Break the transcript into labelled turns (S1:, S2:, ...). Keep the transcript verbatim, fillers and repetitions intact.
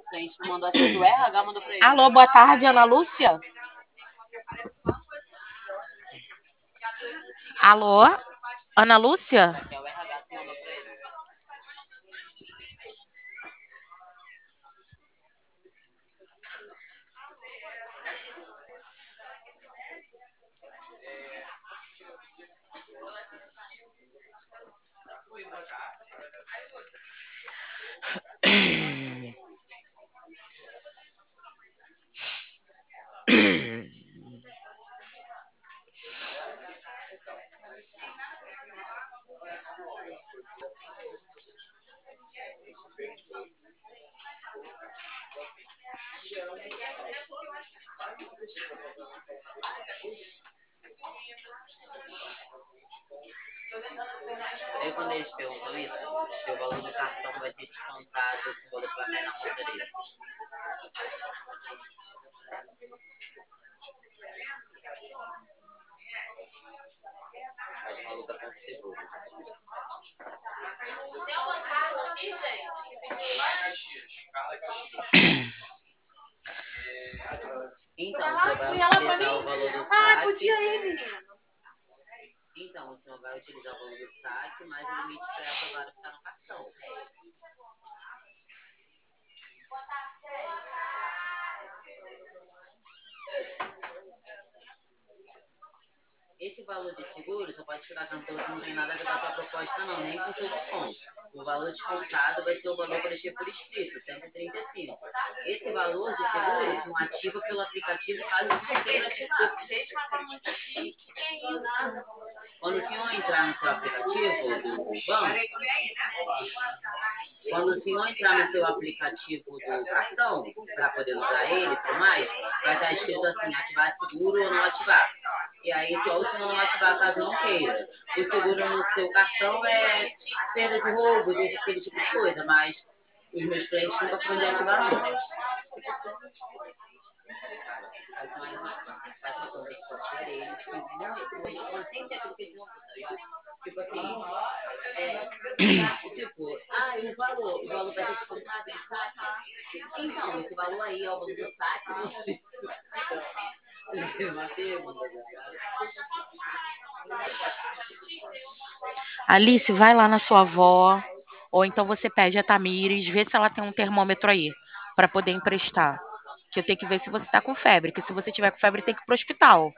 S1: Alô, boa tarde, Ana Lúcia? Alô, Ana Lúcia? Alice, vai lá na sua avó, ou então você pede a Tamires, vê se ela tem um termômetro aí, para poder emprestar. Que eu tenho que ver se você tá com febre, que se você tiver com febre tem que ir pro hospital.